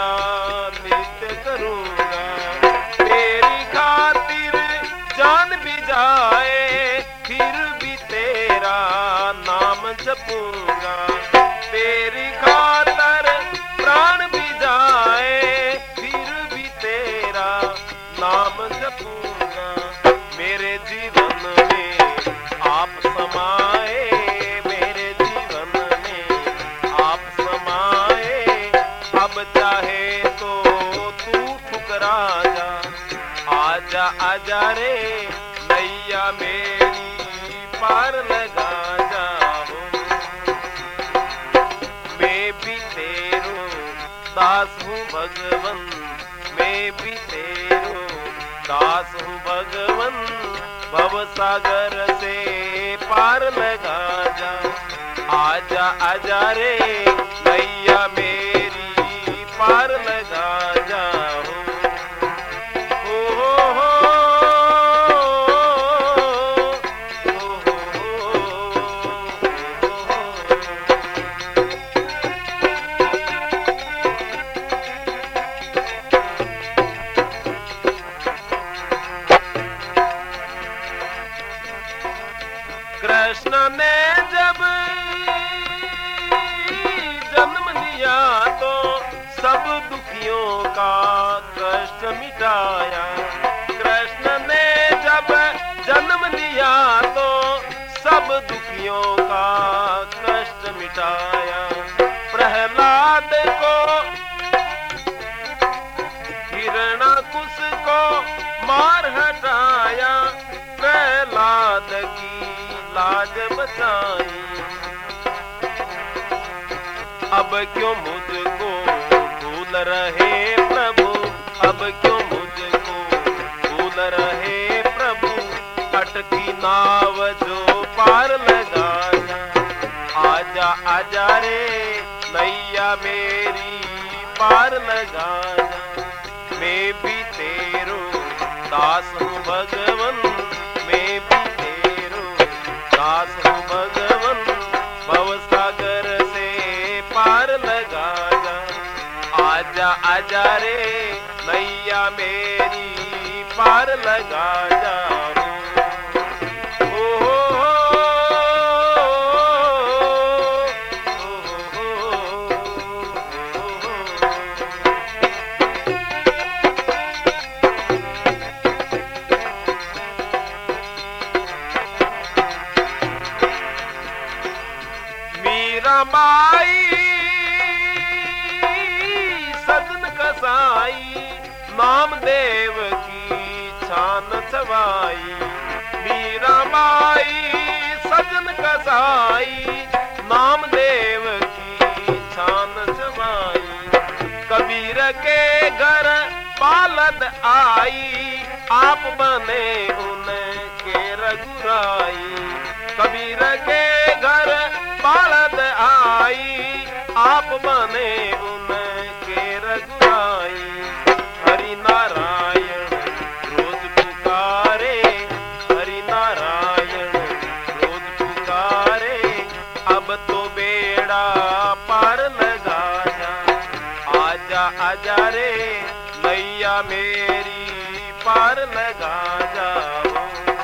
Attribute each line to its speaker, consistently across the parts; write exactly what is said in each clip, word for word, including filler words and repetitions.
Speaker 1: नित्य करूंगा। तेरी खातिर जान भी जाए फिर भी तेरा नाम जपूंगा। तेरी खातिर प्राण भी जाए फिर भी तेरा नाम जपूंगा। मेरे जीवन में आप समाए, मेरे जीवन में आप समाए। अब चाहे तो तू ठुकरा जा, आजा आजा रे नैया मेरी पार लगा जाओ। मैं भी तेरो दास हूँ भगवन, मैं भी तेरो दास हूँ भगवन। भव सागर से पार लगा जा, आजा आजा रे नैया मेरी पार लगा जाओ। हो हो हो हो हो हो। कृष्ण ने जब जन्म लिया तो सब दुखियों का कष्ट मिटाया। कृष्ण ने जब जन्म लिया तो सब दुखियों का कष्ट मिटाया। प्रहलाद को हिरणाकुश को मार हटाया, प्रहलाद की लाज बचाई। अब क्यों मुझको भूल रहे प्रभु, अब क्यों मुझको भूल रहे प्रभु। अटकी नाव जो पार लगा जा, आजा आजा रे नैया मेरी पार लगा जा। मैं भी तेरो दास हूँ भगवन, मैं भी तेरो दास हूँ भगवन। भव सागर से पार लगा जा, आजा आजा रे नैया मेरी पार लगा जाओ। हो हो मीराबाई सजन कसाई, नामदेव की छान छवाई। मीराबाई सजन कसाई, नामदेव की छान छवाई। कबीर के घर पालद आई, आप बने उनके रघुराई। कबीर के घर पालद आई, आप बने उनके रघुराई। हरि नारायण रोज पुकारे, हरि नारायण रोज पुकारे। अब तो बेड़ा पार लगा जा, आजा आजा रे नैया मेरी पार लगा जाओ।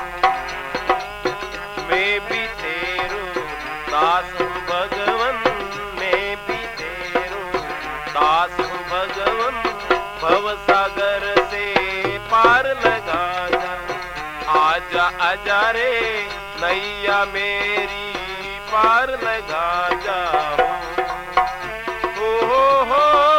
Speaker 1: मैं भी तेरो दास हूँ भगवन, मैं भी तेरो दास हूँ भगवन। भव सागर से पार लगा जा, आजा आजा रे नैया मेरी पार लगा जाओ। हो हो हो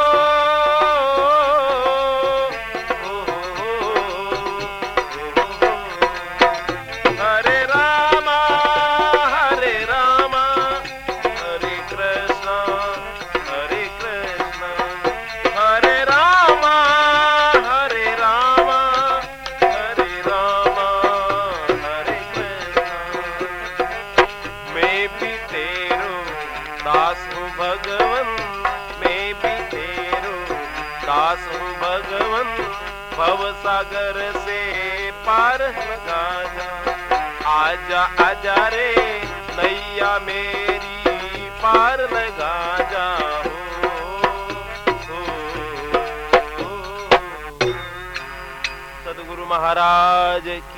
Speaker 1: भगवन, मैं भी तेरो दास हूँ भगवन। भव सागर से पार लगा जा, आजा आजा रे नैया मेरी पार लगा जाओ। सदगुरु महाराज की।